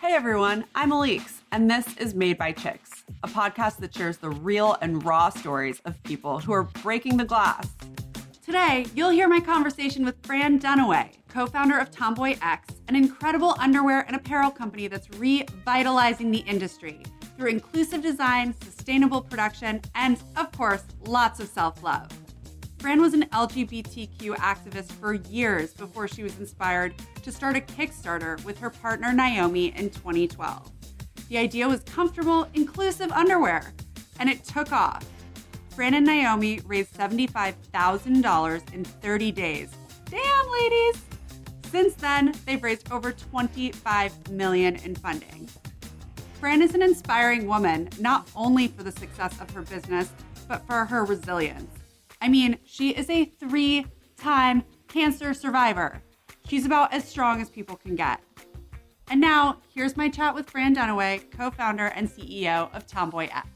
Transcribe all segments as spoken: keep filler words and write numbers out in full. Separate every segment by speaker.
Speaker 1: Hey everyone, I'm Alix, and this is Made by Chicks, a podcast that shares the real and raw stories of people who are breaking the glass. Today, you'll hear my conversation with Fran Dunaway, co-founder of Tomboy X, an incredible underwear and apparel company that's revitalizing the industry through inclusive design, sustainable production, and, of course, lots of self-love. Fran was an L G B T Q activist for years before she was inspired to start a Kickstarter with her partner Naomi in twenty twelve. The idea was comfortable, inclusive underwear, and it took off. Fran and Naomi raised seventy-five thousand dollars in thirty days. Damn, ladies! Since then, they've raised over twenty-five million dollars in funding. Fran is an inspiring woman, not only for the success of her business, but for her resilience. I mean, she is a three-time cancer survivor. She's about as strong as people can get. And now, here's my chat with Fran Dunaway, co-founder and C E O of Tomboy X.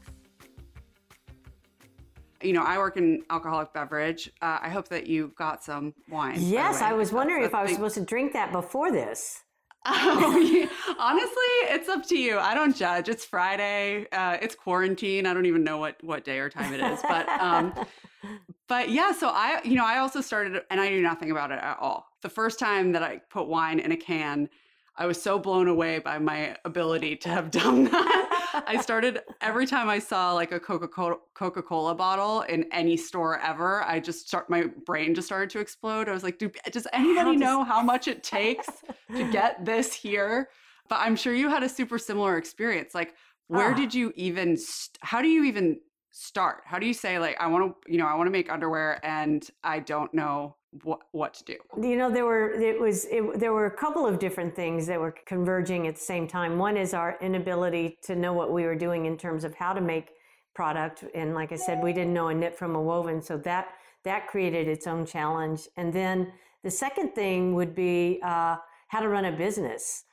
Speaker 1: You know, I work in alcoholic beverage. Uh, I hope that you got some wine.
Speaker 2: Yes, I was wondering if I was supposed to drink that before this.
Speaker 1: Oh, yeah. Honestly, it's up to you. I don't judge. It's Friday. Uh, it's quarantine. I don't even know what, what day or time it is. But um, but yeah, so I, you know, I also started, and I knew nothing about it at all. The first time that I put wine in a can, I was so blown away by my ability to have done that. I started, every time I saw like a Coca-Cola, Coca-Cola bottle in any store ever, I just start, my brain just started to explode. I was like, do, does anybody know how much it takes to get this here? But I'm sure you had a super similar experience. Like, where
Speaker 2: Ah.
Speaker 1: did you even, st- how do you even start? How do you say like, I want to, you know, I want to make underwear and I don't know what what to do?
Speaker 2: You know, there were it was it, there were a couple of different things that were converging at the same time. One is our inability to know what we were doing in terms of how to make product, and like I said, we didn't know a knit from a woven, so that that created its own challenge. And then the second thing would be uh, how to run a business.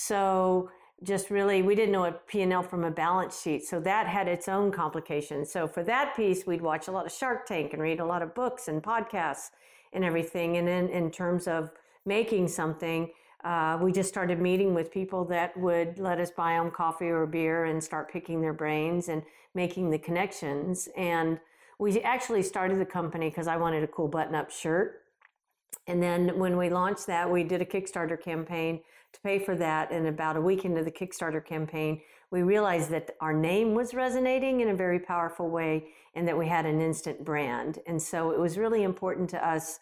Speaker 2: So just really, we didn't know a P and L from a balance sheet, so that had its own complications. So for that piece, we'd watch a lot of Shark Tank and read a lot of books and podcasts and everything. And then in terms of making something, uh, we just started meeting with people that would let us buy them coffee or beer and start picking their brains and making the connections. And we actually started the company because I wanted a cool button-up shirt. And then when we launched that, we did a Kickstarter campaign to pay for that. And about a week into the Kickstarter campaign, we realized that our name was resonating in a very powerful way and that we had an instant brand. And so it was really important to us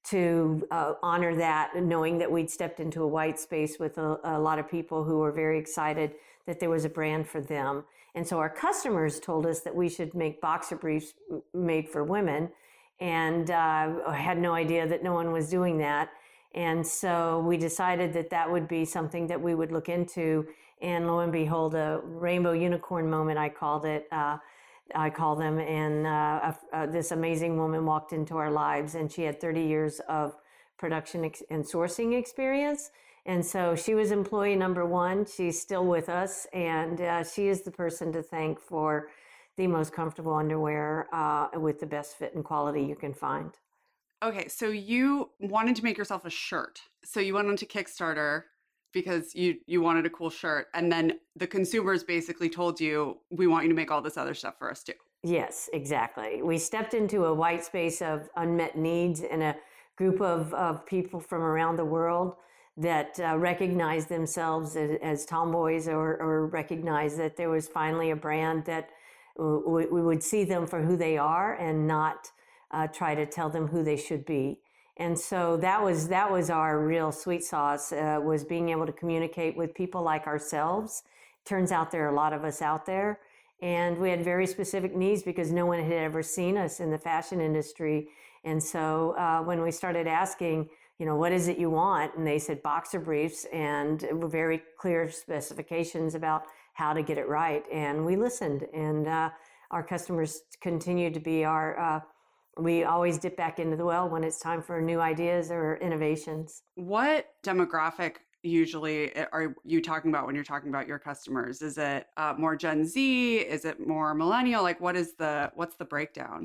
Speaker 2: to uh, honor that, knowing that we'd stepped into a white space with a, a lot of people who were very excited that there was a brand for them. And so our customers told us that we should make boxer briefs made for women, and uh, I had no idea that no one was doing that. And so we decided that that would be something that we would look into. And lo and behold, a rainbow unicorn moment, I called it. Uh, I call them. And uh, uh, this amazing woman walked into our lives, and she had thirty years of production ex- and sourcing experience. And so she was employee number one. She's still with us, and uh, she is the person to thank for the most comfortable underwear uh, with the best fit and quality you can find.
Speaker 1: Okay, so you wanted to make yourself a shirt. So you went onto Kickstarter because you you wanted a cool shirt, and then the consumers basically told you, we want you to make all this other stuff for us too.
Speaker 2: Yes, exactly. We stepped into a white space of unmet needs and a group of, of people from around the world that uh, recognized themselves as, as tomboys, or, or recognized that there was finally a brand that w- we would see them for who they are and not uh, try to tell them who they should be. And so that was that was our real sweet sauce, uh, was being able to communicate with people like ourselves. Turns out there are a lot of us out there. And we had very specific needs because no one had ever seen us in the fashion industry. And so uh, when we started asking, you know, what is it you want? And they said boxer briefs, and it were very clear specifications about how to get it right. And we listened, and uh, our customers continued to be our, uh, we always dip back into the well when it's time for new ideas or innovations.
Speaker 1: What demographic usually are you talking about when you're talking about your customers? Is it uh, more Gen Z? Is it more millennial? Like, what is the, what's the breakdown?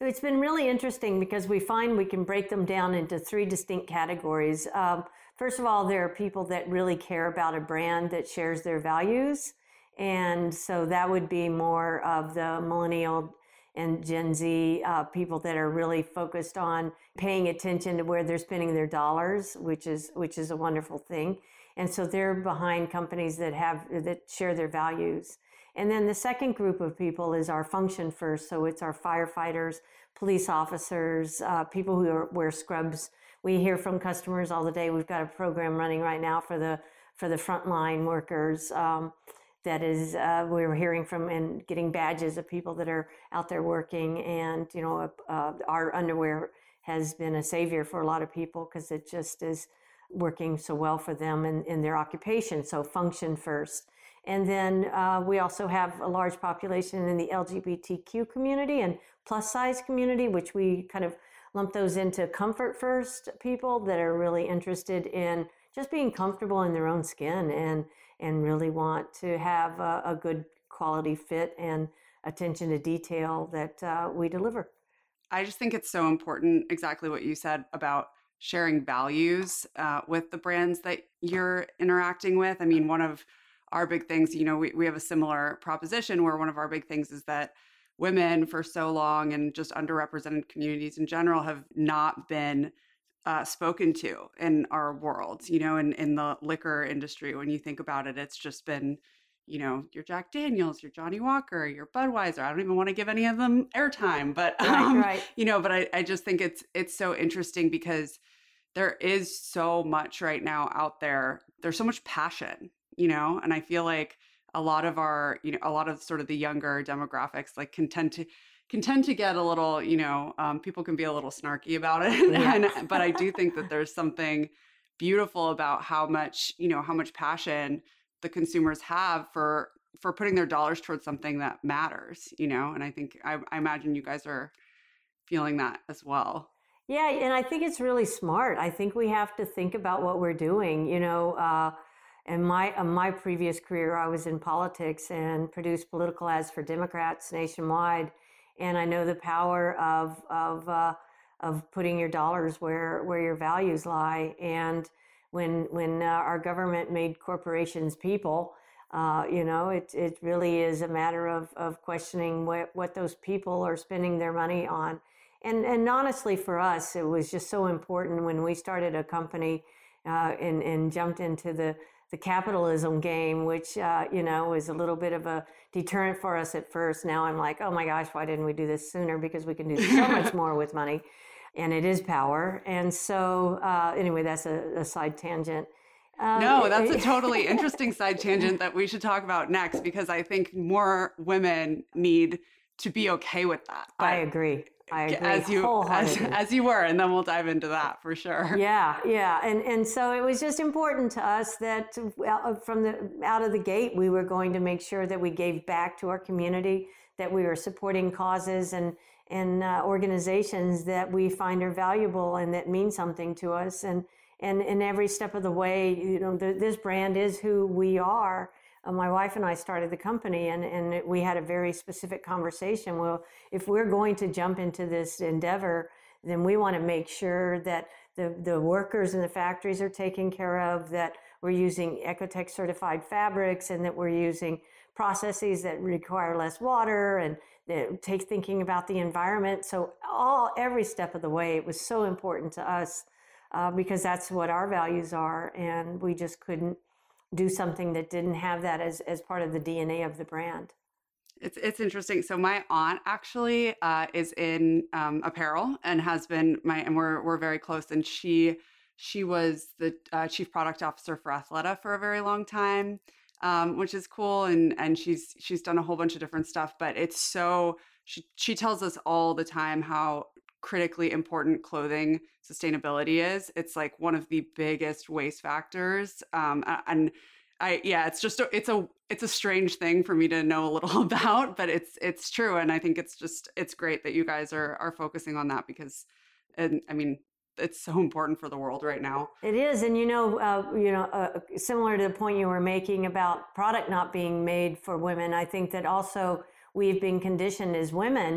Speaker 2: It's been really interesting because we find we can break them down into three distinct categories. Um, first of all, there are people that really care about a brand that shares their values. And so that would be more of the millennial and Gen Z uh, people that are really focused on paying attention to where they're spending their dollars, which is which is a wonderful thing. And so they're behind companies that have that share their values. And then the second group of people is our function first. So it's our firefighters, police officers, uh, people who are, wear scrubs. We hear from customers all the day. We've got a program running right now for the for the frontline workers. Um, that is, uh, we're hearing from and getting badges of people that are out there working. And, you know, uh, our underwear has been a savior for a lot of people because it just is working so well for them in, in their occupation. So function first. And then uh, we also have a large population in the L G B T Q community and plus size community, which we kind of lump those into comfort first people that are really interested in just being comfortable in their own skin and and really want to have a, a good quality fit and attention to detail that uh, we deliver.
Speaker 1: I just think it's so important, exactly what you said about sharing values uh, with the brands that you're interacting with. I mean, one of our big things, you know, we, we have a similar proposition where one of our big things is that women for so long and just underrepresented communities in general have not been uh, spoken to in our world, you know, in, in the liquor industry. When you think about it, it's just been, you know, your Jack Daniels, your Johnny Walker, your Budweiser. I don't even want to give any of them airtime, but, um,
Speaker 2: right, right.
Speaker 1: you know, but I, I just think it's, it's so interesting because there is so much right now out there. There's so much passion, you know, and I feel like a lot of our, you know, a lot of sort of the younger demographics like can tend to can tend to get a little, you know, um, people can be a little snarky about it.
Speaker 2: Yeah.
Speaker 1: and, but I do think that there's something beautiful about how much, you know, how much passion the consumers have for for putting their dollars towards something that matters, you know, and I think I, I imagine you guys are feeling that as well.
Speaker 2: Yeah, and I think it's really smart. I think we have to think about what we're doing, you know. Uh, In my uh, my previous career, I was in politics and produced political ads for Democrats nationwide, and I know the power of of uh, of putting your dollars where where your values lie. And when when uh, our government made corporations people, uh, you know, it it really is a matter of of questioning what what those people are spending their money on. And and honestly, for us, it was just so important when we started a company uh, and and jumped into the the capitalism game, which, uh, you know, was a little bit of a deterrent for us at first. Now I'm like, oh my gosh, why didn't we do this sooner? Because we can do so much more with money, and it is power. And so uh, anyway, that's a, a side tangent.
Speaker 1: Um, no, that's a totally interesting side tangent that we should talk about next, because I think more women need to be okay with that.
Speaker 2: But I agree. I agree
Speaker 1: as you as, as you were, and then we'll dive into that for sure.
Speaker 2: Yeah, yeah, and and so it was just important to us that from the out of the gate we were going to make sure that we gave back to our community, that we were supporting causes and and uh, organizations that we find are valuable and that mean something to us, and and in every step of the way, you know, the, this brand is who we are. Uh, my wife and I started the company, and, and it, we had a very specific conversation. Well, if we're going to jump into this endeavor, then we want to make sure that the, the workers in the factories are taken care of, that we're using Ecotech certified fabrics, and that we're using processes that require less water and that take thinking about the environment. So all every step of the way, it was so important to us uh, because that's what our values are, and we just couldn't do something that didn't have that as, as part of the D N A of the brand.
Speaker 1: It's it's interesting. So my aunt actually uh, is in um, apparel and has been my, and we're we're very close. And she she was the uh, chief product officer for Athleta for a very long time, um, which is cool. And and she's she's done a whole bunch of different stuff. But it's so she she tells us all the time how critically important clothing sustainability is. It's like one of the biggest waste factors. Um, and I, yeah, it's just, a, it's a, it's a strange thing for me to know a little about, but it's, it's true. And I think it's just, it's great that you guys are, are focusing on that because, and I mean, it's so important for the world right now.
Speaker 2: It is. And, you know, uh, you know, uh, similar to the point you were making about product not being made for women, I think that also we've been conditioned as women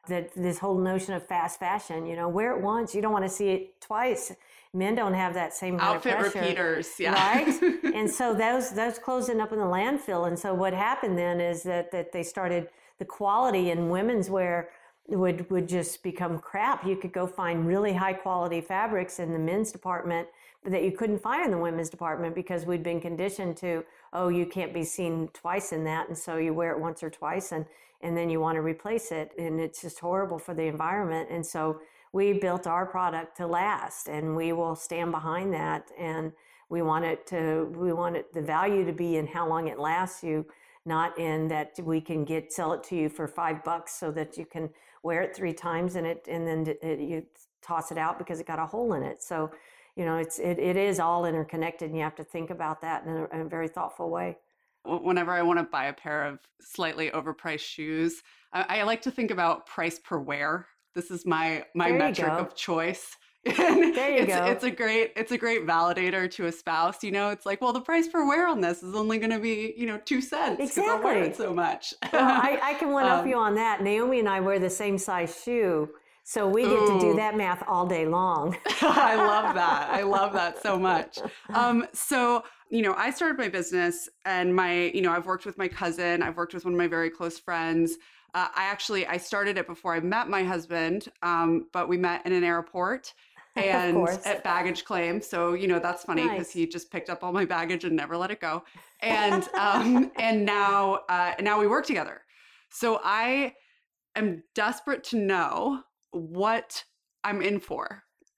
Speaker 2: that this whole notion of fast fashion, you know, wear it once, you don't want to see it twice. Men don't have that same kind
Speaker 1: outfit
Speaker 2: of pressure,
Speaker 1: repeaters, yeah.
Speaker 2: Right? And so those those clothes end up in the landfill. And so what happened then is that that they started, the quality in women's wear would would just become crap. You could go find really high quality fabrics in the men's department that you couldn't find in the women's department because we'd been conditioned to, oh, you can't be seen twice in that, and so you wear it once or twice, and and then you want to replace it, and it's just horrible for the environment. And so we built our product to last, and we will stand behind that, and we want it to we want it the value to be in how long it lasts you, not in that we can get sell it to you for five bucks so that you can wear it three times and it and then it, you toss it out because it got a hole in it. So, you know, it's it, it is all interconnected, and you have to think about that in a, in a very thoughtful way.
Speaker 1: Whenever I want to buy a pair of slightly overpriced shoes, I, I like to think about price per wear. This is my my metric of choice.
Speaker 2: There you
Speaker 1: it's,
Speaker 2: go.
Speaker 1: It's a great it's a great validator to a spouse. You know, it's like, well, the price per wear on this is only going to be, you know, two cents.
Speaker 2: Exactly.
Speaker 1: I'll wear it so much.
Speaker 2: Well, I, I can one up
Speaker 1: um,
Speaker 2: you on that. Naomi and I wear the same size shoe, so we get
Speaker 1: ooh.
Speaker 2: to do that math all day long.
Speaker 1: I love that. I love that so much. Um, so, you know, I started my business, and my, you know, I've worked with my cousin. I've worked with one of my very close friends. Uh, I actually, I started it before I met my husband, um, but we met in an airport and at baggage claim. So, you know, that's funny because nice. He just picked up all my baggage and never let it go. And, um, and now, uh, now we work together. So I am desperate to know what I'm in for.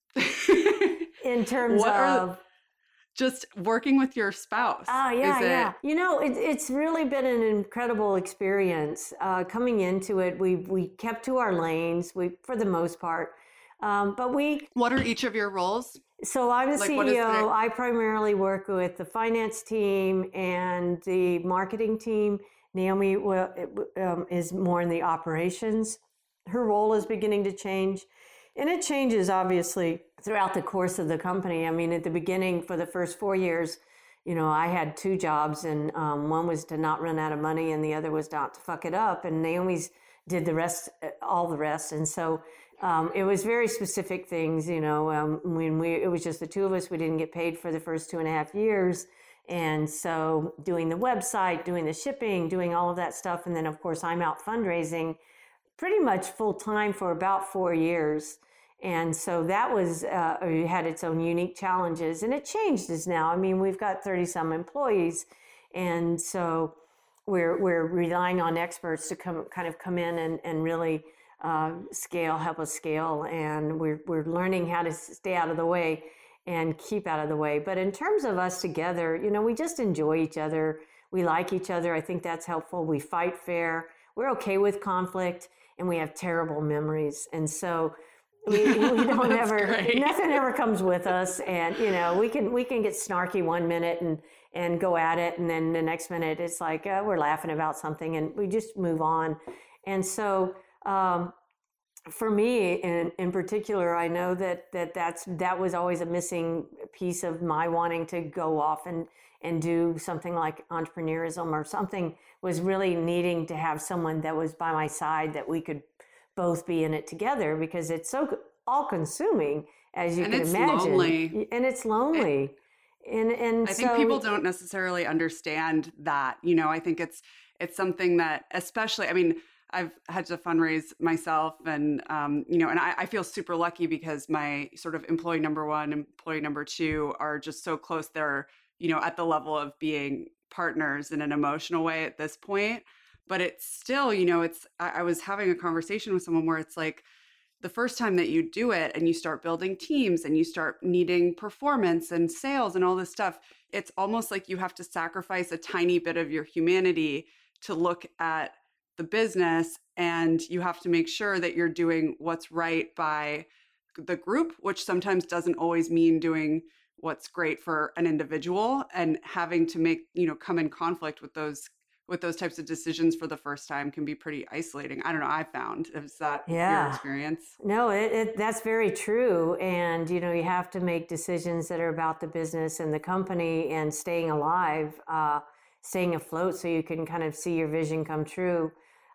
Speaker 2: In terms
Speaker 1: what
Speaker 2: of
Speaker 1: are, just working with your spouse.
Speaker 2: Oh, yeah,
Speaker 1: Is it...
Speaker 2: yeah. You know, it, it's really been an incredible experience. Uh, coming into it, we we kept to our lanes, we for the most part. Um, but we...
Speaker 1: What are each of your roles?
Speaker 2: So I'm the
Speaker 1: like,
Speaker 2: C E O. I primarily work with the finance team and the marketing team. Naomi will, um, is more in the operations. Her role is beginning to change. And it changes, obviously, throughout the course of the company. I mean, at the beginning, for the first four years, you know, I had two jobs, and um, one was to not run out of money, and the other was not to fuck it up. And Naomi's did the rest, all the rest. And so um, it was very specific things, you know, um, when we, it was just the two of us, we didn't get paid for the first two and a half years. And so doing the website, doing the shipping, doing all of that stuff. And then, of course, I'm out fundraising pretty much full time for about four years. And so that was, uh, it had its own unique challenges, and it changed as now. I mean, we've got thirty some employees. And so we're, we're relying on experts to come, kind of come in and, and really uh, scale, help us scale. And we're, we're learning how to stay out of the way and keep out of the way. But in terms of us together, you know, we just enjoy each other. We like each other. I think that's helpful. We fight fair. We're okay with conflict, and we have terrible memories. And so we, we don't ever, great. Nothing ever comes with us. And, you know, we can, we can get snarky one minute and, and go at it. And then the next minute it's like, uh, we're laughing about something, and we just move on. And so, um, for me in, in particular, I know that, that that's, that was always a missing piece of my wanting to go off and, and do something like entrepreneurism or something, was really needing to have someone that was by my side that we could both be in it together, because it's so all consuming, as you
Speaker 1: and
Speaker 2: can
Speaker 1: it's
Speaker 2: imagine.
Speaker 1: Lonely.
Speaker 2: And it's lonely. And, and
Speaker 1: I
Speaker 2: so,
Speaker 1: think people don't necessarily understand that, you know, I think it's, it's something that, especially, I mean, I've had to fundraise myself, and, um, you know, and I, I feel super lucky because my sort of employee number one, employee number two are just so close. They're, you know, at the level of being partners in an emotional way at this point. But it's still, you know, it's, I, I was having a conversation with someone where it's like, the first time that you do it and you start building teams and you start needing performance and sales and all this stuff, it's almost like you have to sacrifice a tiny bit of your humanity to look at the business, and you have to make sure that you're doing what's right by the group, which sometimes doesn't always mean doing what's great for an individual, and having to make, you know, come in conflict with those with those types of decisions for the first time can be pretty isolating. I don't know. I found, is that
Speaker 2: yeah.
Speaker 1: your experience?
Speaker 2: No, it, it, that's very true. And, you know, you have to make decisions that are about the business and the company and staying alive, uh, staying afloat so you can kind of see your vision come true.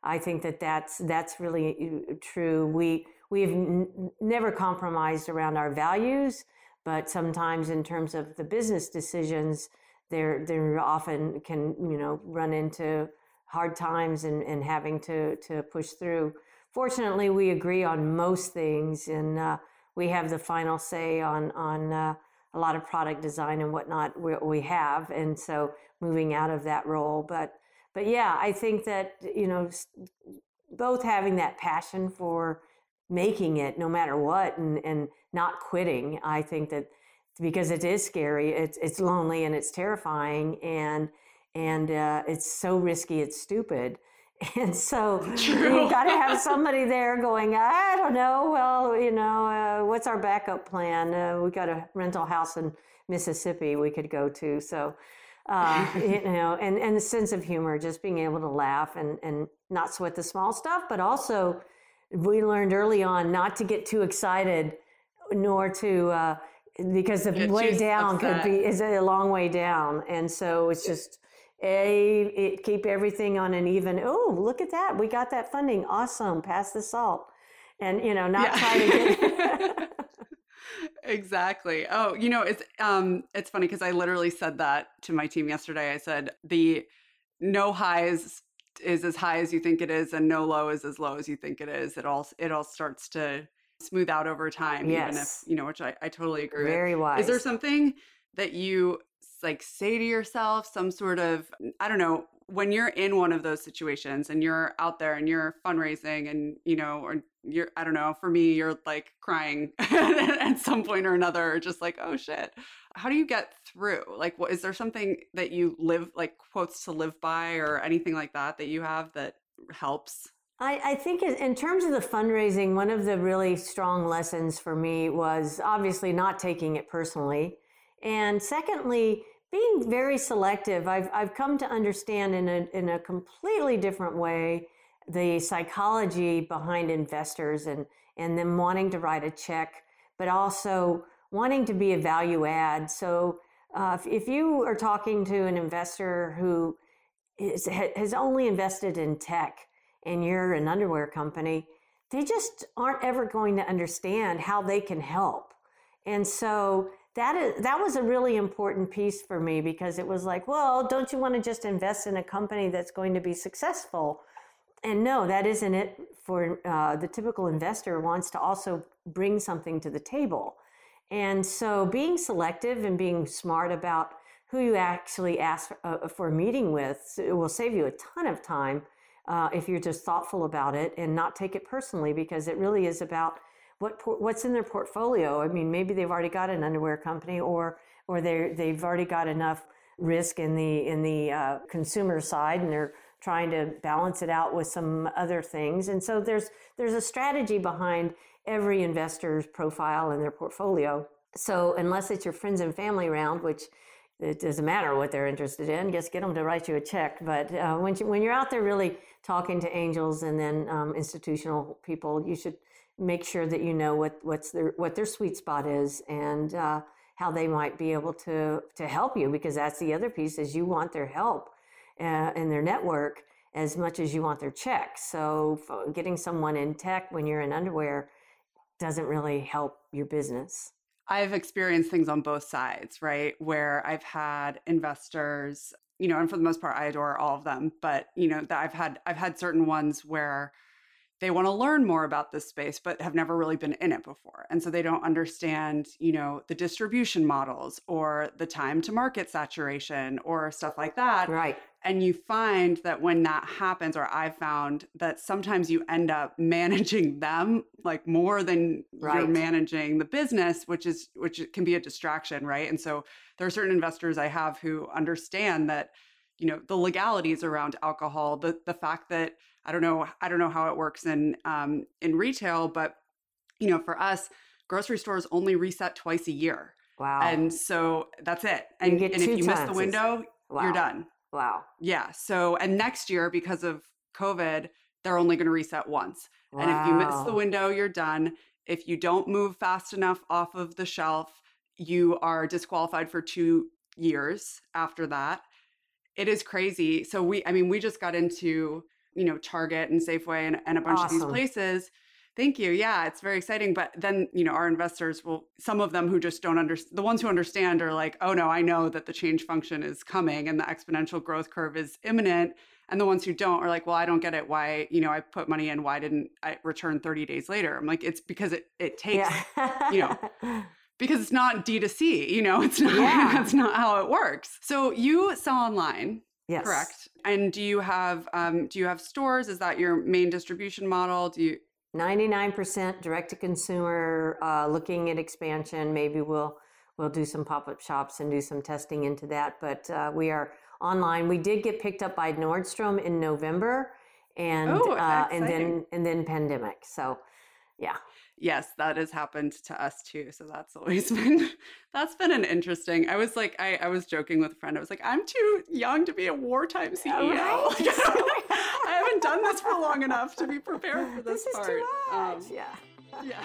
Speaker 2: I think that that's, that's really true. We, we've n- never compromised around our values, but sometimes in terms of the business decisions, they're, they're often can, you know, run into hard times and, and having to, to push through. Fortunately, we agree on most things, and uh, we have the final say on, on uh, a lot of product design and whatnot we, we have. And so moving out of that role, but But yeah, I think that, you know, both having that passion for making it no matter what, and, and not quitting, I think that because it is scary, it's, it's lonely and it's terrifying, and, and uh, it's so risky, it's stupid. And so
Speaker 1: True.
Speaker 2: you got to have somebody there going, I don't know, well, you know, uh, what's our backup plan? Uh, we got a rental house in Mississippi we could go to. So, Uh, you know, and, and the sense of humor, just being able to laugh and, and not sweat the small stuff, but also we learned early on not to get too excited, nor to, uh, because the
Speaker 1: Get
Speaker 2: way
Speaker 1: too
Speaker 2: down
Speaker 1: upset.
Speaker 2: could be, is a long way down. And so it's just, a, it, keep everything on an even, oh, look at that. We got that funding. Awesome. Pass the salt. And, you know, not
Speaker 1: Yeah.
Speaker 2: try to get...
Speaker 1: Exactly. Oh, you know, it's um it's funny because I literally said that to my team yesterday. I said the no highs is as high as you think it is, and no low is as low as you think it is. It all it all starts to smooth out over time,
Speaker 2: Yes.
Speaker 1: even if, you know, which I, I totally agree with.
Speaker 2: Very wise.
Speaker 1: Is there something that you like say to yourself, some sort of, I don't know, when you're in one of those situations and you're out there and you're fundraising and, you know, or you're, I don't know, for me, you're like crying at some point or another, or just like, oh shit. How do you get through? Like, what, is there something that you live, like quotes to live by or anything like that that you have that helps?
Speaker 2: I, I think in terms of the fundraising, one of the really strong lessons for me was obviously not taking it personally. And secondly, being very selective. I've, I've come to understand in a, in a completely different way the psychology behind investors and, and them wanting to write a check, but also wanting to be a value add. So uh, if, if you are talking to an investor who is, has only invested in tech and you're an underwear company, they just aren't ever going to understand how they can help. And so that is that was a really important piece for me, because it was like, well, don't you want to just invest in a company that's going to be successful? And no, that isn't it. For uh, the typical investor wants to also bring something to the table. And so being selective and being smart about who you actually ask uh, for a meeting with, it will save you a ton of time uh, if you're just thoughtful about it and not take it personally, because it really is about what what's in their portfolio. I mean, maybe they've already got an underwear company, or or they they've already got enough risk in the in the uh, consumer side, and they're trying to balance it out with some other things. And so there's there's a strategy behind every investor's profile and their portfolio. So unless it's your friends and family round, which it doesn't matter what they're interested in, just get them to write you a check. But uh, when you, when you're out there really talking to angels and then um, institutional people, you should make sure that you know what what's their what their sweet spot is, and uh, how they might be able to to help you, because that's the other piece, is you want their help uh, and their network as much as you want their check. So getting someone in tech when you're in underwear doesn't really help your business.
Speaker 1: I've experienced things on both sides, right? Where I've had investors, you know, and for the most part, I adore all of them, but you know, that I've had, I've had certain ones where they want to learn more about this space, but have never really been in it before. And so they don't understand, you know, the distribution models or the time to market saturation or stuff like that.
Speaker 2: Right.
Speaker 1: And you find that when that happens, or I've found that sometimes you end up managing them like more than
Speaker 2: Right.
Speaker 1: you're managing the business, which is, which can be a distraction. Right. And so there are certain investors I have who understand that, you know, the legalities around alcohol, the the fact that, I don't know, I don't know how it works in um, in retail, but you know, for us, grocery stores only reset twice a year.
Speaker 2: Wow.
Speaker 1: And so that's it. And,
Speaker 2: get
Speaker 1: and if
Speaker 2: two
Speaker 1: you miss the
Speaker 2: chances.
Speaker 1: window,
Speaker 2: Wow.
Speaker 1: you're done.
Speaker 2: Wow.
Speaker 1: Yeah. So, and next year, because of COVID, they're only going to reset once. Wow. And if you miss the window, you're done. If you don't move fast enough off of the shelf, you are disqualified for two years after that. It is crazy. So we, I mean, we just got into you know, Target and Safeway and, and a bunch
Speaker 2: Awesome.
Speaker 1: of these places. Thank you. Yeah, it's very exciting. But then, you know, our investors will, some of them who just don't understand, the ones who understand are like, oh no, I know that the change function is coming and the exponential growth curve is imminent. And the ones who don't are like, well, I don't get it. Why, you know, I put money in, why didn't I return thirty days later? I'm like, it's because it, it takes,
Speaker 2: Yeah.
Speaker 1: you know, because it's not D to C, you know, it's not,
Speaker 2: Yeah.
Speaker 1: that's not how it works. So you sell online.
Speaker 2: Yes.
Speaker 1: Correct. And do you have, um, do you have stores? Is that your main distribution model? Do you,
Speaker 2: ninety-nine percent direct to consumer, uh, looking at expansion. Maybe we'll we'll do some pop-up shops and do some testing into that. But uh, we are online. We did get picked up by Nordstrom in November, and
Speaker 1: Oh,
Speaker 2: uh, and
Speaker 1: exciting.
Speaker 2: then and then pandemic. So, yeah.
Speaker 1: Yes, that has happened to us too. So that's always been, that's been an interesting, I was like, I, I was joking with a friend. I was like, I'm too young to be a wartime C E O.
Speaker 2: Right?
Speaker 1: Like, I, don't- I haven't done this for long enough to be prepared for this,
Speaker 2: This is
Speaker 1: part.
Speaker 2: too much.
Speaker 1: Um,
Speaker 2: yeah.
Speaker 1: yeah.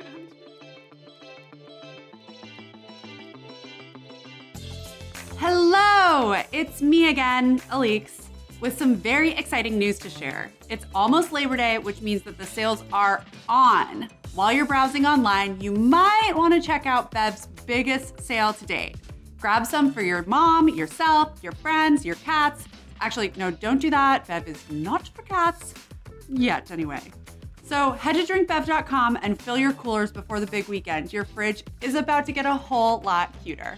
Speaker 1: Hello, it's me again, Alix, with some very exciting news to share. It's almost Labor Day, which means that the sales are on. While you're browsing online, you might want to check out Bev's biggest sale to date. Grab some for your mom, yourself, your friends, your cats. Actually, no, don't do that. Bev is not for cats. Yet, anyway. So head to drink bev dot com and fill your coolers before the big weekend. Your fridge is about to get a whole lot cuter.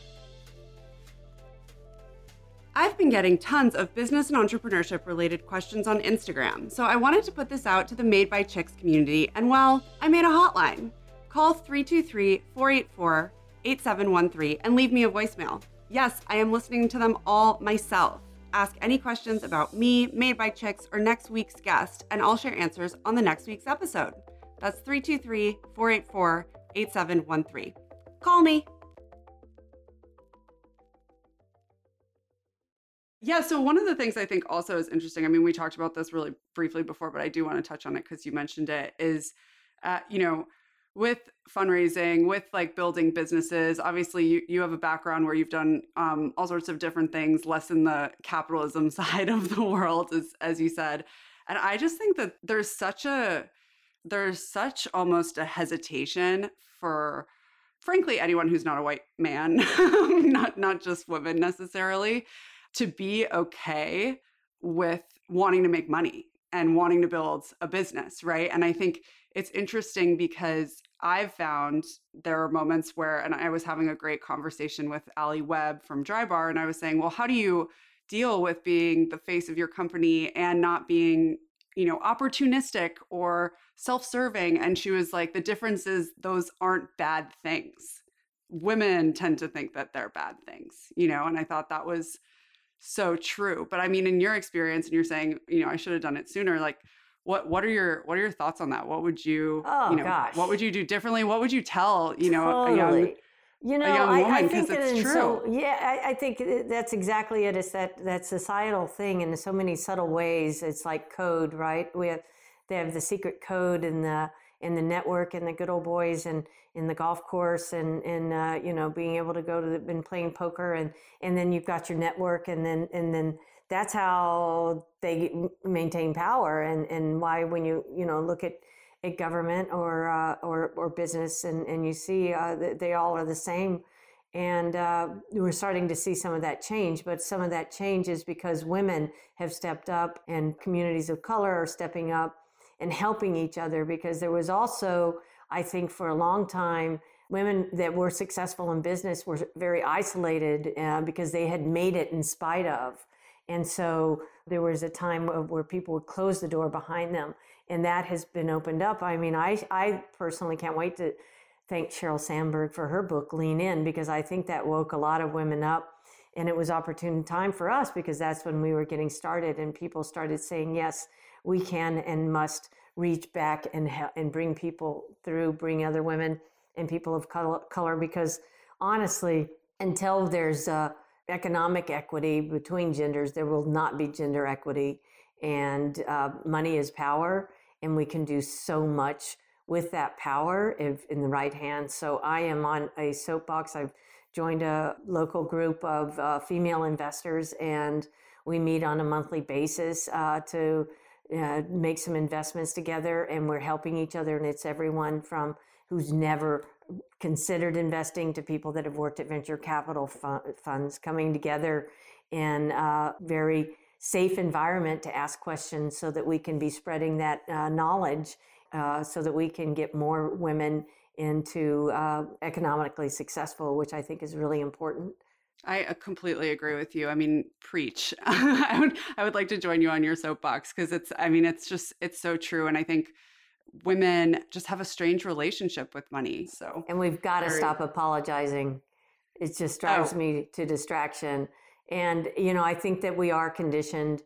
Speaker 1: I've been getting tons of business and entrepreneurship related questions on Instagram, so I wanted to put this out to the Made by Chicks community, and well, I made a hotline. Call three two three, four eight four, eight seven one three and leave me a voicemail. Yes, I am listening to them all myself. Ask any questions about me, Made by Chicks, or next week's guest, and I'll share answers on the next week's episode. That's three two three, four eight four, eight seven one three. Call me. Yeah, so one of the things I think also is interesting, I mean, we talked about this really briefly before, but I do want to touch on it because you mentioned it, is, uh, you know, with fundraising, with like building businesses, obviously you, you have a background where you've done um, all sorts of different things, less in the capitalism side of the world, as, as you said. And I just think that there's such a, there's such almost a hesitation for, frankly, anyone who's not a white man, not, not just women necessarily, to be okay with wanting to make money and wanting to build a business, right? And I think it's interesting because I've found there are moments where, and I was having a great conversation with Ali Webb from Drybar, and I was saying, well, how do you deal with being the face of your company and not being, you know, opportunistic or self-serving? And she was like, the difference is those aren't bad things. Women tend to think that they're bad things, you know? And I thought that was so true. But I mean, in your experience, and you're saying, you know, I should have done it sooner. Like, what what are your what are your thoughts on that? What would you,
Speaker 2: Oh,
Speaker 1: you know,
Speaker 2: gosh.
Speaker 1: what would you do differently? What would you tell, you know,
Speaker 2: Totally.
Speaker 1: a young
Speaker 2: You know,
Speaker 1: a young
Speaker 2: I,
Speaker 1: woman?
Speaker 2: I
Speaker 1: Because
Speaker 2: think that
Speaker 1: it's
Speaker 2: in
Speaker 1: true.
Speaker 2: so yeah, I, I think that's exactly it. It's that that societal thing in so many subtle ways. It's like code, right? We have they have the secret code in the in the network and the good old boys and in the golf course and and uh, you know, being able to go to the, and playing poker and and then you've got your network and then and then that's how they maintain power and and why when you you know look at a government or uh, or or business and and you see uh, they all are the same. And uh, we're starting to see some of that change, but some of that change is because women have stepped up and communities of color are stepping up and helping each other, because there was also, I think for a long time, women that were successful in business were very isolated uh, because they had made it in spite of. And so there was a time of where people would close the door behind them, and that has been opened up. I mean, I, I personally can't wait to thank Sheryl Sandberg for her book, Lean In, because I think that woke a lot of women up. And it was opportune time for us because that's when we were getting started and people started saying, yes, we can and must reach back and and bring people through, bring other women and people of color, color because honestly, until there's uh, economic equity between genders, there will not be gender equity. And uh, money is power, and we can do so much with that power if in the right hands. So I am on a soapbox. I've joined a local group of uh, female investors, and we meet on a monthly basis uh, to uh, make some investments together, and we're helping each other. And it's everyone from who's never considered investing to people that have worked at venture capital fu- funds coming together in a very safe environment to ask questions so that we can be spreading that uh, knowledge uh, so that we can get more women into uh, economically successful, which I think is really important.
Speaker 1: I completely agree with you. I mean, preach. I would I would like to join you on your soapbox because it's, I mean, it's just, it's so true. And I think women just have a strange relationship with money. So,
Speaker 2: and we've got to
Speaker 1: very...
Speaker 2: stop apologizing. It just drives
Speaker 1: oh.
Speaker 2: me to distraction. And, you know, I think that we are conditioned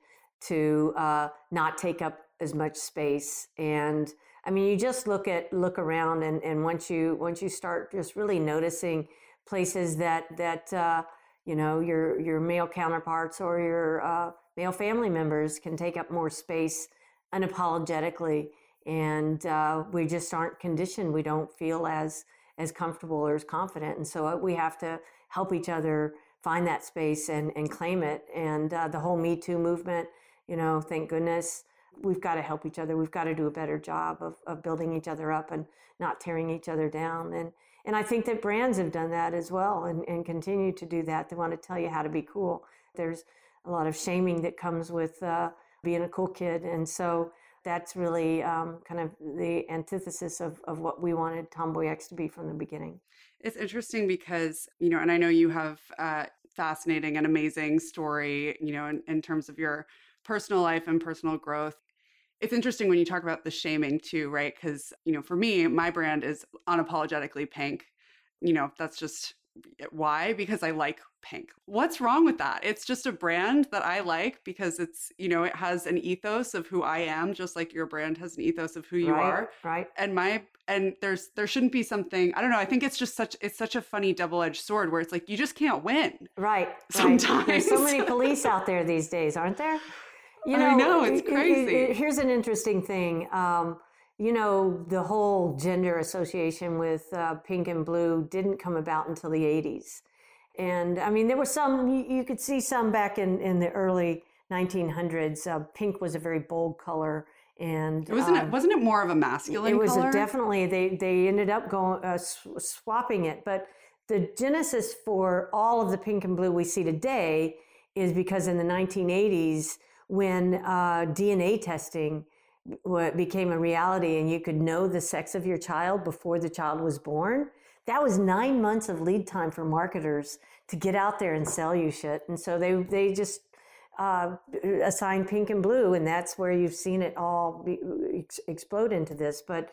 Speaker 2: to uh, not take up as much space. And I mean, you just look at, look around and, and once you, once you start just really noticing places that, that, uh, you know, your, your male counterparts or your uh, male family members can take up more space unapologetically. And uh, we just aren't conditioned. We don't feel as, as comfortable or as confident. And so we have to help each other find that space and, and claim it. And uh, the whole Me Too movement, you know, thank goodness, we've got to help each other. We've got to do a better job of, of building each other up and not tearing each other down. And and I think that brands have done that as well and, and continue to do that. They want to tell you how to be cool. There's a lot of shaming that comes with uh, being a cool kid. And so that's really um, kind of the antithesis of, of what we wanted Tomboy X to be from the beginning.
Speaker 1: It's interesting because, you know, and I know you have a fascinating and amazing story, you know, in, in terms of your personal life and personal growth. It's interesting when you talk about the shaming too, right? Because, you know, for me, my brand is unapologetically pink. You know, that's just why? Because I like pink. What's wrong with that? It's just a brand that I like because it's, you know, it has an ethos of who I am, just like your brand has an ethos of who you
Speaker 2: right,
Speaker 1: are.
Speaker 2: Right.
Speaker 1: And my, and there's, there shouldn't be something, I don't know. I think it's just such, it's such a funny double-edged sword where it's like, you just can't win.
Speaker 2: Right.
Speaker 1: Sometimes.
Speaker 2: Right. There's so many police out there these days, aren't there? You know,
Speaker 1: I know, it's crazy.
Speaker 2: It, it, here's an interesting thing. Um, you know, the whole gender association with uh, pink and blue didn't come about until the eighties. And I mean, there were some, you, you could see some back in, in the early nineteen hundreds. Uh, pink was a very bold color. And
Speaker 1: wasn't
Speaker 2: um,
Speaker 1: it wasn't it more of a masculine
Speaker 2: it was
Speaker 1: color?
Speaker 2: A, definitely, they, they ended up going uh, sw- swapping it. But the genesis for all of the pink and blue we see today is because in the nineteen eighties, when uh, D N A testing became a reality and you could know the sex of your child before the child was born, that was nine months of lead time for marketers to get out there and sell you shit. And so they they just uh, assigned pink and blue, and that's where you've seen it all be, ex- explode into this. But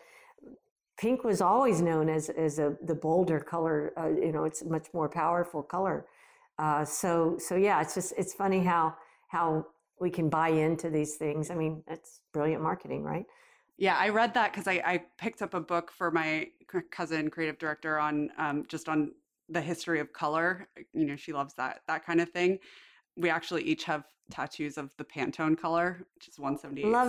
Speaker 2: pink was always known as as a the bolder color. Uh, you know, it's a much more powerful color. Uh, so so yeah, it's just it's funny how how we can buy into these things. I mean, that's brilliant marketing, right?
Speaker 1: Yeah, I read that because I, I picked up a book for my cousin, creative director, on um, just on the history of color. You know, she loves that that kind of thing. We actually each have tattoos of the Pantone color, which is one seventy-eight C.
Speaker 2: Love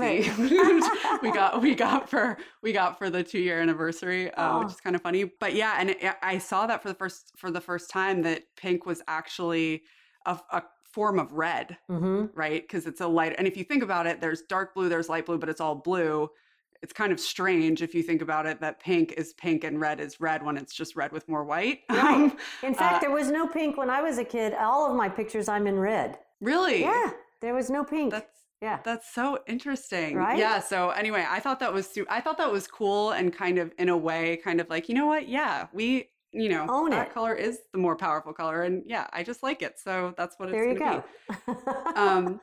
Speaker 2: it.
Speaker 1: we got we got for we got for the two year anniversary, uh,
Speaker 2: oh.
Speaker 1: which is kind of funny. But yeah, and it, I saw that for the first for the first time that pink was actually a, a form of red,
Speaker 2: mm-hmm.
Speaker 1: right? Because it's a light. And if you think about it, there's dark blue, there's light blue, but it's all blue. It's kind of strange if you think about it that pink is pink and red is red when it's just red with more white.
Speaker 2: Right. In fact,
Speaker 1: uh,
Speaker 2: there was no pink when I was a kid. All of my pictures, I'm in red.
Speaker 1: Really?
Speaker 2: Yeah, there was no pink.
Speaker 1: That's
Speaker 2: yeah.
Speaker 1: That's so interesting.
Speaker 2: Right?
Speaker 1: Yeah. So anyway, I thought that was I thought that was cool and kind of in a way, kind of like, you know what? Yeah, we. You know,
Speaker 2: Own
Speaker 1: that
Speaker 2: it.
Speaker 1: color is the more powerful color. And yeah, I just like it. So that's what it's
Speaker 2: there you
Speaker 1: going
Speaker 2: go.
Speaker 1: to be. um,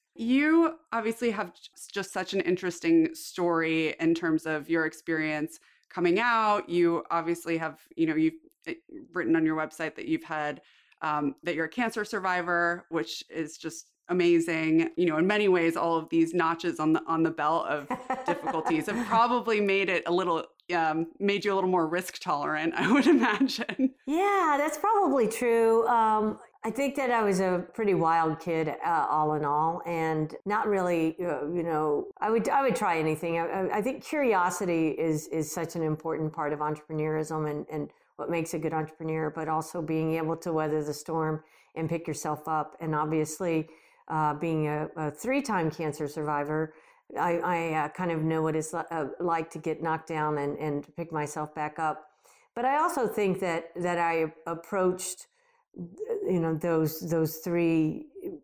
Speaker 1: you obviously have just such an interesting story in terms of your experience coming out. You obviously have, you know, you've written on your website that you've had, um, that you're a cancer survivor, which is just amazing. You know, in many ways, all of these notches on the on the belt of difficulties have probably made it a little Um, made you a little more risk tolerant, I would imagine.
Speaker 2: Yeah, that's probably true. Um, I think that I was a pretty wild kid, uh, all in all, and not really, uh, you know, I would I would try anything. I, I think curiosity is is such an important part of entrepreneurism and, and what makes a good entrepreneur, but also being able to weather the storm and pick yourself up. And obviously, uh, being a, a three-time cancer survivor, I, I uh, kind of know what it's uh, like to get knocked down and, and to pick myself back up. But I also think that that I approached, you know, those those three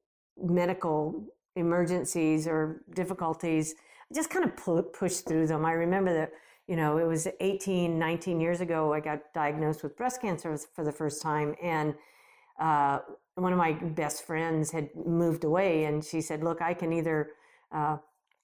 Speaker 2: medical emergencies or difficulties, just kind of pu- pushed through them. I remember that, you know, it was eighteen, nineteen years ago, I got diagnosed with breast cancer for the first time. And uh, one of my best friends had moved away, and she said, look, I can either uh,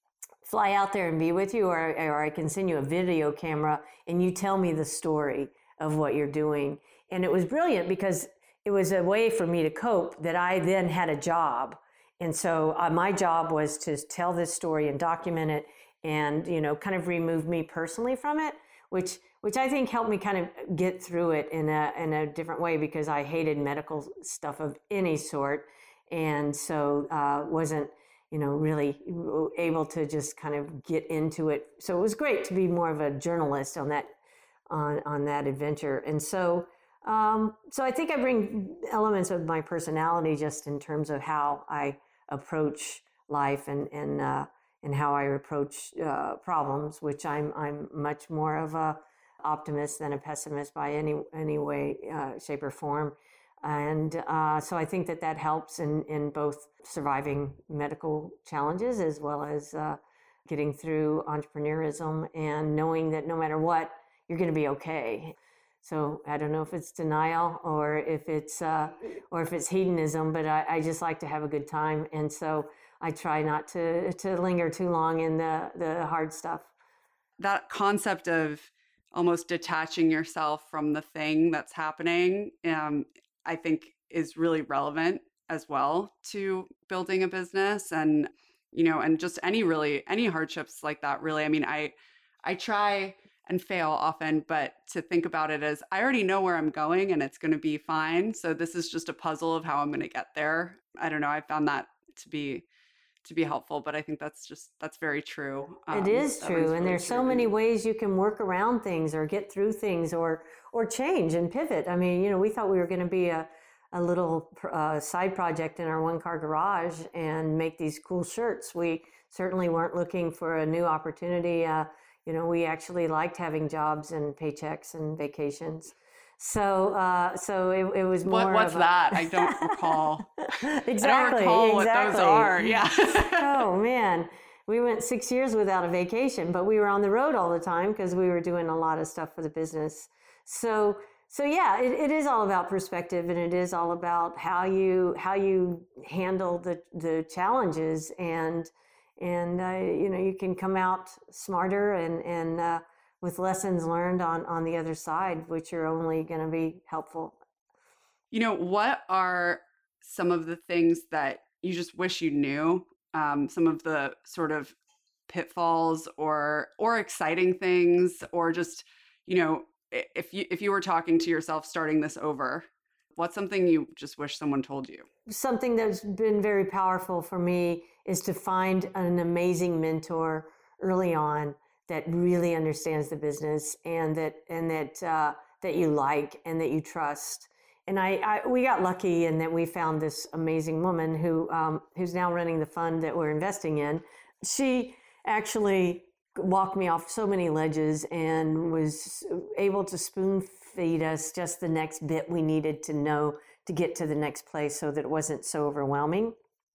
Speaker 2: fly out there and be with you, or, or I can send you a video camera and you tell me the story of what you're doing. And it was brilliant because it was a way for me to cope that I then had a job. And so uh, my job was to tell this story and document it and, you know, kind of remove me personally from it, which which I think helped me kind of get through it in a in a different way, because I hated medical stuff of any sort. And so uh, wasn't, you know, really able to just kind of get into it. So it was great to be more of a journalist on that on on that adventure. And so um, so I think I bring elements of my personality just in terms of how I approach life and and uh, and how I approach uh, problems, which I'm I'm much more of a optimist than a pessimist by any any way, uh, shape, or form. And uh, so I think that that helps in, in both surviving medical challenges as well as uh, getting through entrepreneurism and knowing that no matter what, you're going to be okay. So I don't know if it's denial or if it's uh, or if it's hedonism, but I, I just like to have a good time, and so I try not to to linger too long in the the hard stuff.
Speaker 1: That concept of almost detaching yourself from the thing that's happening, um, I think is really relevant as well to building a business, and, you know, and just any really, any hardships like that, really. I mean, I, I try and fail often, but to think about it as I already know where I'm going and it's going to be fine. So this is just a puzzle of how I'm going to get there. I don't know. I found that to be to be helpful, but I think that's just, that's very true.
Speaker 2: Um, it is true.
Speaker 1: Really
Speaker 2: and there's
Speaker 1: true.
Speaker 2: so many ways you can work around things or get through things or, or change and pivot. I mean, you know, we thought we were going to be a, a little uh, side project in our one car garage and make these cool shirts. We certainly weren't looking for a new opportunity. Uh, you know, we actually liked having jobs and paychecks and vacations. So, uh, so it, it was more.
Speaker 1: What, what's
Speaker 2: of a...
Speaker 1: that? I don't recall.
Speaker 2: exactly.
Speaker 1: I don't recall
Speaker 2: exactly.
Speaker 1: what those are. Yeah.
Speaker 2: Oh man, we went six years without a vacation, but we were on the road all the time because we were doing a lot of stuff for the business. So, so yeah, it, it is all about perspective, and it is all about how you how you handle the the challenges, and and uh, you know, you can come out smarter and and. Uh, with lessons learned on, on the other side, which are only going to be helpful.
Speaker 1: You know, what are some of the things that you just wish you knew? Um, some of the sort of pitfalls or or exciting things, or just, you know, if you if you were talking to yourself starting this over, what's something you just wish someone told you?
Speaker 2: Something that's been very powerful for me is to find an amazing mentor early on that really understands the business and that and that uh, that you like and that you trust. And I, I we got lucky in that we found this amazing woman who um, who's now running the fund that we're investing in. She actually walked me off so many ledges and was able to spoon feed us just the next bit we needed to know to get to the next place, so that it wasn't so overwhelming.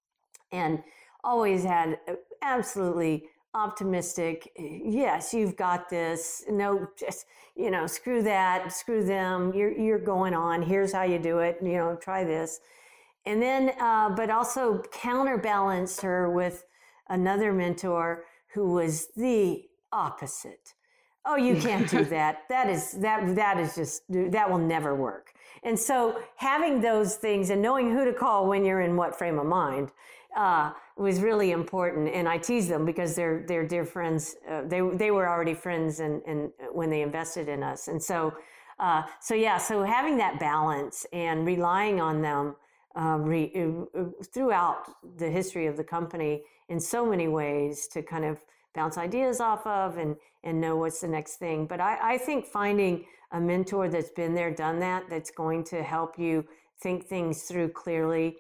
Speaker 2: And always had absolutely optimistic, yes, you've got this. No, just, you know, screw that, screw them. You're you're going on. Here's how you do it. You know, try this. And then, uh, but also counterbalanced her with another mentor who was the opposite. Oh, you can't do that. That is that that is just that will never work. And so having those things and knowing who to call when you're in what frame of mind uh, was really important. And I tease them because they're they're dear friends. Uh, they they were already friends, and and when they invested in us. And so uh, so yeah. So having that balance and relying on them uh, re, uh, throughout the history of the company in so many ways to kind of bounce ideas off of and and know what's the next thing. But I, I think finding a mentor that's been there, done that, that's going to help you think things through clearly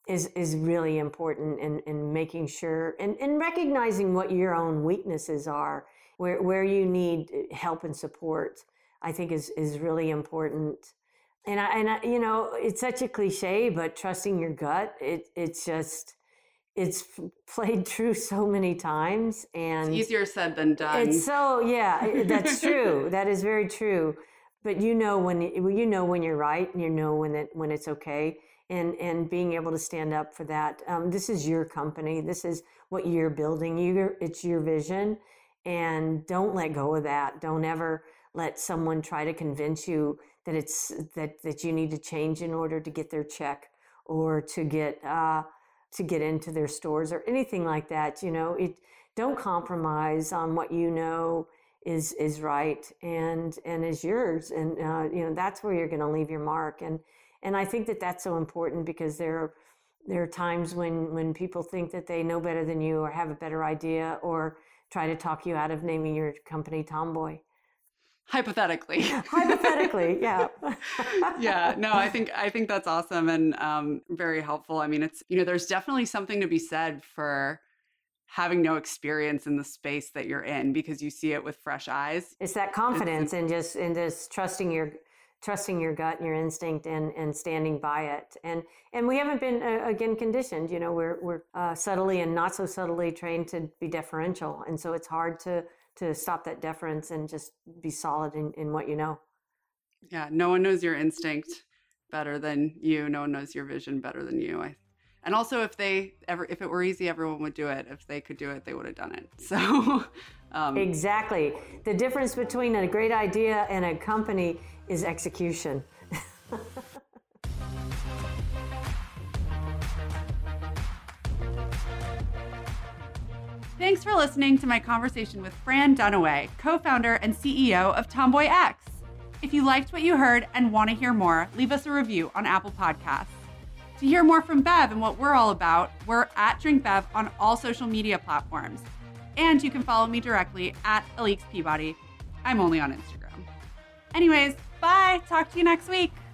Speaker 2: is is really important in, in making sure and, and recognizing what your own weaknesses are, where where you need help and support, I think is is really important. And I and I, you know, it's such a cliche, but trusting your gut, it it's just it's played true so many times, and
Speaker 1: it's easier said than done.
Speaker 2: It's so yeah, that's true. That is very true. But you know when you know when you're right, and you know when it when it's okay, and and being able to stand up for that. Um, this is your company. This is what you're building. You it's your vision, and don't let go of that. Don't ever let someone try to convince you that it's that that you need to change in order to get their check or to get uh, to get into their stores or anything like that. You know, it don't compromise on what you know is is right and and is yours, and uh, you know that's where you're going to leave your mark. And and I think that that's so important, because there are there are times when when people think that they know better than you or have a better idea or try to talk you out of naming your company Tomboy.
Speaker 1: Hypothetically.
Speaker 2: Hypothetically, yeah.
Speaker 1: Yeah, no, I think I think that's awesome and um, very helpful. I mean, it's, you know, there's definitely something to be said for having no experience in the space that you're in, because you see it with fresh eyes.
Speaker 2: It's that confidence and just and just trusting your trusting your gut and your instinct and, and standing by it. And and we haven't been uh, again conditioned. You know, we're we're uh, subtly and not so subtly trained to be deferential, and so it's hard to. to stop that deference and just be solid in, in what you know.
Speaker 1: Yeah, no one knows your instinct better than you. No one knows your vision better than you. I, and also, if they ever, if it were easy, everyone would do it. If they could do it, they would have done it. So, um,
Speaker 2: exactly. The difference between a great idea and a company is execution.
Speaker 1: Thanks for listening to my conversation with Fran Dunaway, co-founder and C E O of Tomboy X. If you liked what you heard and want to hear more, leave us a review on Apple Podcasts. To hear more from Bev and what we're all about, we're at Drink Bev on all social media platforms. And you can follow me directly at Alix Peabody. I'm only on Instagram. Anyways, bye. Talk to you next week.